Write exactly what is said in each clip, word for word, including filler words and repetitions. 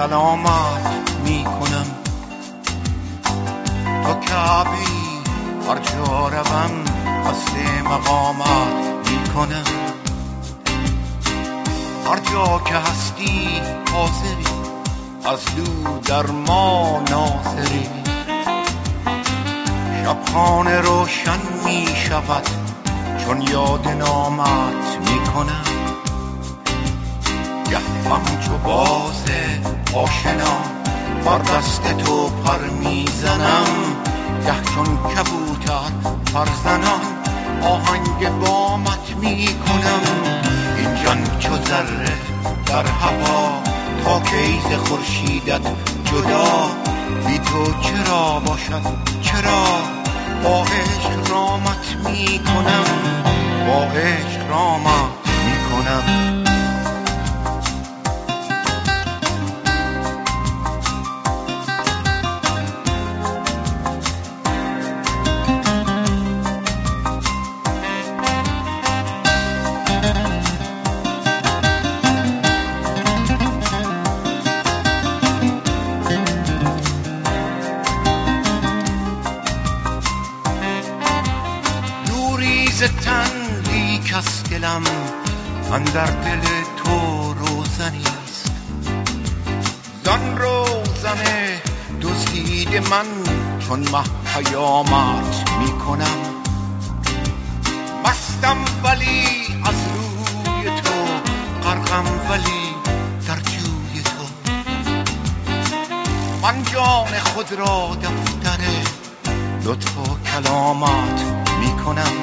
کلامت می کنم. تو کعبی هر جا روم قصد مقامت می کنم. هر جا که هستی حاضری، از دور در ما ناظری. شبخانه روشن می شود چون یاد نامت می کنم. گه همچو باز آشنا بر دست تو پر می زنم. گه چون کبوتر پرزنان آهنگ بامت می کنم. این جان چو ذره در هوا تا کیز خورشیدت جدا. بی تو چرا باشد چرا با عشق رامت می کنم. با عشق رامت می کنم. تن لیک از دلم اندر دل تو روزنیست. زان روزن دزدیده من چون مه پیامت می کنم. مستم ولی از روی تو، غرقم ولی در جوی تو. من جان خود را دفتر لطف و کلامت می کنم.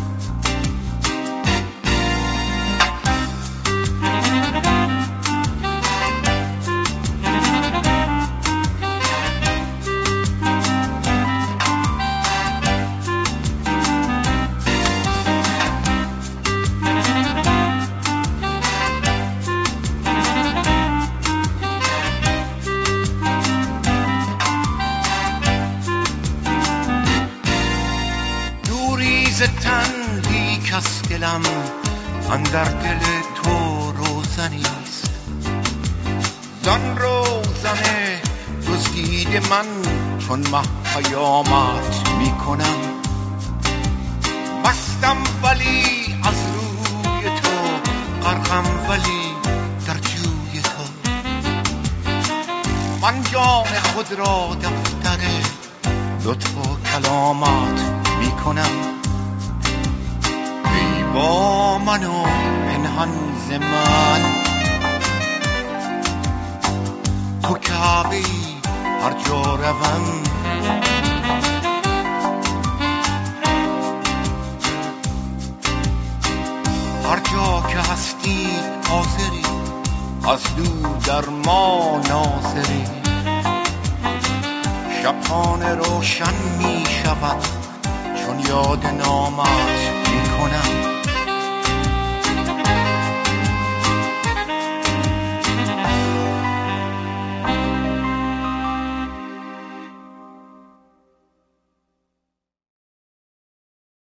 تن لیک از دلم اندر دل تو روزنیست. زان روزن دزدیده من چون مه پیامت می کنم. مستم ولی از روی تو، غرقم ولی در جوی تو. من جان خود را دفتر لطف و کلامت می کنم. با من و پنهان ز من تو کعبه‌ای هر جا روم. هر جا که هستی حاضری، از دور در ما ناظری. شبخانه روشن می شود چون یاد نامت می کنم.